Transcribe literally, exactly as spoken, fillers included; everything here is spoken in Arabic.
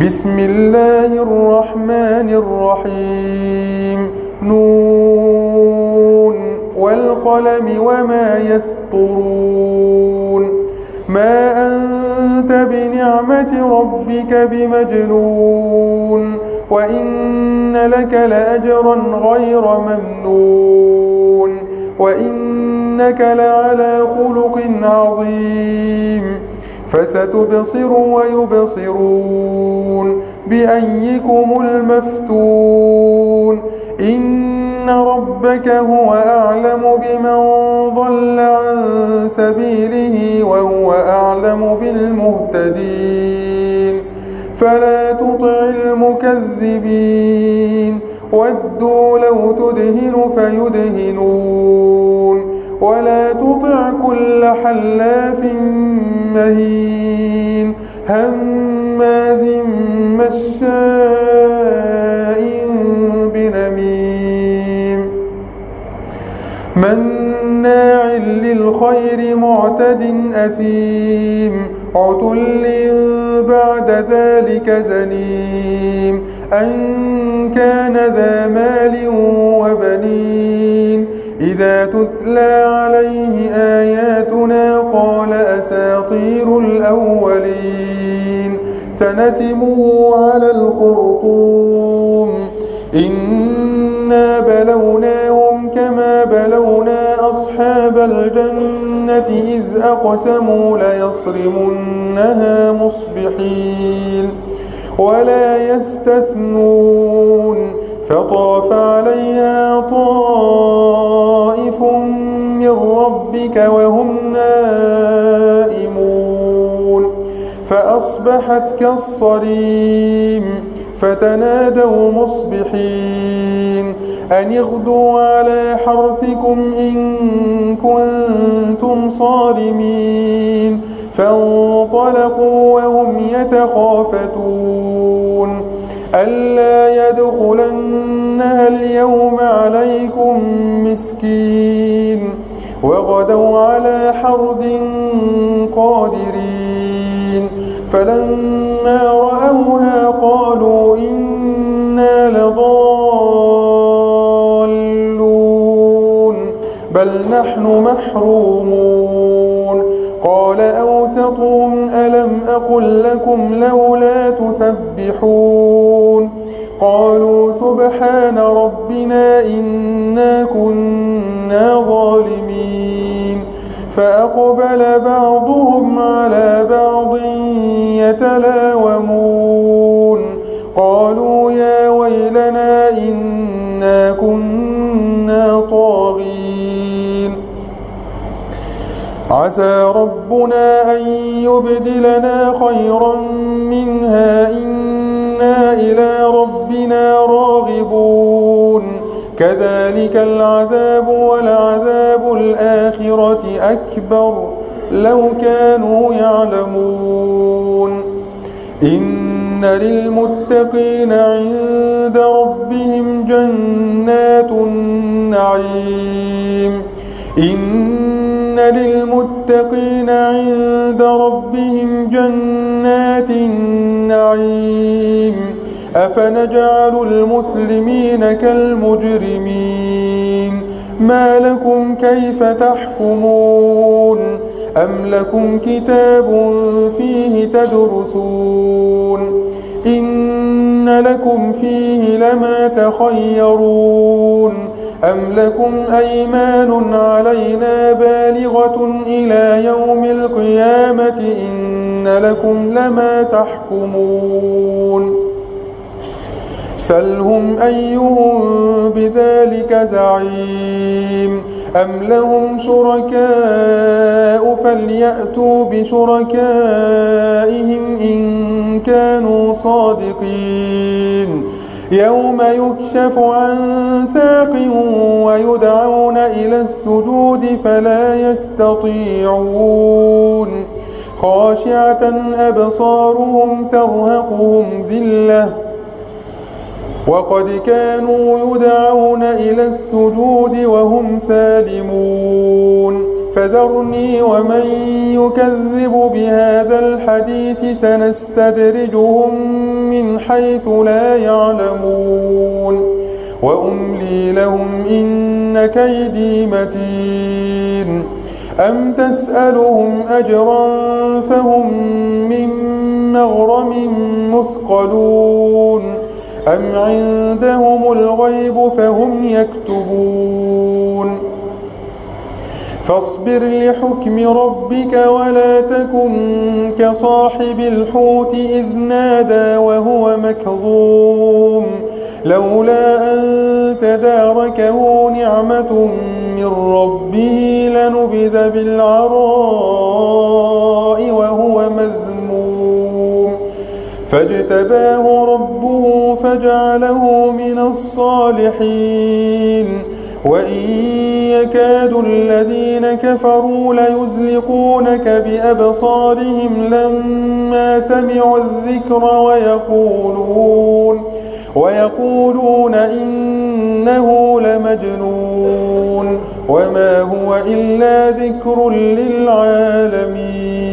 بسم الله الرحمن الرحيم نون والقلم وما يسطرون ما أنت بنعمة ربك بمجنون وإن لك لأجرا غير ممنون وإنك لعلى خلق عظيم فستبصر ويبصرون بأيكم المفتون إن ربك هو أعلم بمن ضل عن سبيله وهو أعلم بالمهتدين فلا تطع المكذبين ودوا لو تدهن فيدهنون ولا تطع كل حلاف مهين هماز مشاء بنميم مناع للخير معتد أثيم عتل بعد ذلك زنيم أن كان ذا مال وبنين إذا تتلى عليه آياتنا قال أساطير الأولين سنسمه على الخرطوم إنا بلوناهم كما بلونا أصحاب الجنة إذ أقسموا ليصرمنها مصبحين ولا يستثنون فطاف عليها طائف من ربك وهم نائمون فأصبحت كالصريم فتنادوا مصبحين أن اغدوا على حرثكم إن كنتم صارمين فانطلقوا وهم يتخافتون ألا يدخلنها اليوم عليكم مسكين وغدوا على حرد قادرين فلما رأوها قالوا إنا لضالون بل نحن محرومون قال أوسطهم ألم أقل لكم لولا تسبحون قالوا سبحان ربنا إنا كنا ظالمين فأقبل بعضهم على بعض يتلاومون قالوا يا ويلنا إنا كنا طاغين عسى ربنا أن يبدلنا خيرا منها إنا إلى ربنا راغبون كذلك العذاب ولعذاب الآخرة أكبر لو كانوا يعلمون إن للمتقين عند ربهم جنات النعيم إن للمتقين عند ربهم جنات النعيم أفنجعل المسلمين كالمجرمين ما لكم كيف تحكمون أم لكم كتاب فيه تدرسون إن لكم فيه لما تخيرون أم لكم أيمان علينا بالغة إلى يوم القيامة إن لكم لما تحكمون سلهم أيهم بذلك زعيم أم لهم شركاء فليأتوا بشركائهم إن كانوا صادقين يوم يكشف عن ساق ويدعون إلى السجود فلا يستطيعون خاشعة أبصارهم ترهقهم ذلة وقد كانوا يدعون إلى السجود وهم سالمون فذرني ومن يكذب بهذا الحديث سنستدرجهم من حيث لا يعلمون وأملي لهم إن كيدي متين أم تسألهم أجرا فهم من مغرم مثقلون أم عندهم الغيب فهم يكتبون فاصبر لحكم ربك ولا تكن كصاحب الحوت إذ نادى وهو مكظوم لولا أن تداركه نعمة من ربه لنبذ بالعراء وهو مذموم فاجتباه ربه فجعله من الصالحين وإن يكاد الذين كفروا ليزلقونك بأبصارهم لما سمعوا الذكر ويقولون ويقولون إنه لمجنون وما هو إلا ذكر للعالمين.